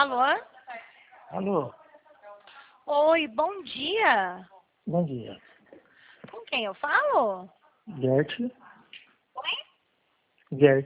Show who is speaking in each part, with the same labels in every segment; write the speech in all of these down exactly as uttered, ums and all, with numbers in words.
Speaker 1: Alô?
Speaker 2: Alô,
Speaker 1: Oi, bom dia.
Speaker 2: bom dia.
Speaker 1: Com quem eu falo?
Speaker 2: Gert,
Speaker 1: Oi?
Speaker 2: Gert.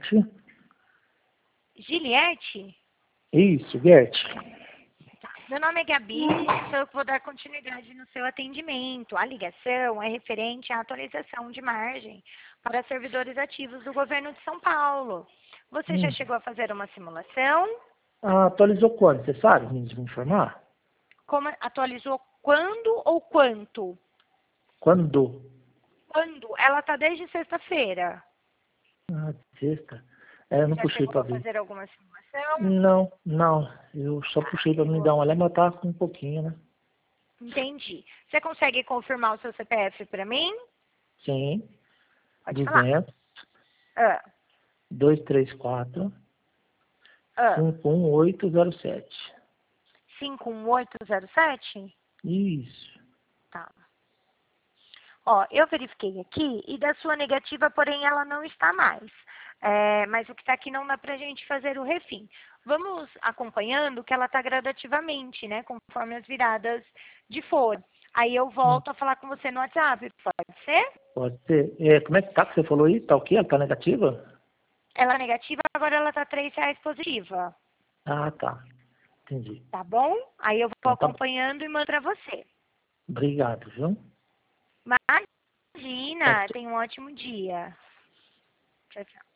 Speaker 1: Juliette?
Speaker 2: Isso, Gert.
Speaker 1: Tá. Meu nome é Gabi, sou eu que vou dar continuidade no seu atendimento. A ligação é referente à atualização de margem para servidores ativos do governo de São Paulo. Você já
Speaker 2: Hum.
Speaker 1: chegou a fazer uma simulação?
Speaker 2: Ah, atualizou quando? Você sabe me me informar?
Speaker 1: Como atualizou quando ou quanto?
Speaker 2: Quando?
Speaker 1: Quando? Ela está desde sexta-feira.
Speaker 2: Ah, sexta. É, eu não
Speaker 1: Já
Speaker 2: puxei
Speaker 1: chegou
Speaker 2: pra
Speaker 1: a
Speaker 2: ver.
Speaker 1: fazer alguma simulação?
Speaker 2: Não, não. Eu só puxei pra me dar uma olhada, mas tá com um pouquinho, né?
Speaker 1: Entendi. Você consegue confirmar o seu C P F para mim?
Speaker 2: Sim.
Speaker 1: Pode falar.
Speaker 2: duzentos,
Speaker 1: Ah,
Speaker 2: duzentos e trinta e quatro,
Speaker 1: ah.
Speaker 2: cinquenta e um oito zero sete.
Speaker 1: cinco um oito zero sete?
Speaker 2: Isso.
Speaker 1: Tá. Ó, eu verifiquei aqui e da sua negativa, porém, ela não está mais. É, mas o que está aqui não dá para a gente fazer o refim. Vamos acompanhando que ela está gradativamente, né? Conforme as viradas de folha. Aí eu
Speaker 2: Hum,
Speaker 1: volto a falar com você no WhatsApp, pode ser?
Speaker 2: Pode ser. É, como é que tá que você falou aí? Tá o quê? Ela tá negativa?
Speaker 1: Ela é negativa, agora ela está três reais positiva.
Speaker 2: Ah, tá. Entendi.
Speaker 1: Tá bom? Aí eu vou
Speaker 2: Então tá bom.
Speaker 1: acompanhando e mando para você.
Speaker 2: Obrigado, viu? Tchau,
Speaker 1: Imagina,
Speaker 2: tchau.
Speaker 1: tenha um ótimo dia. Tchau, tchau.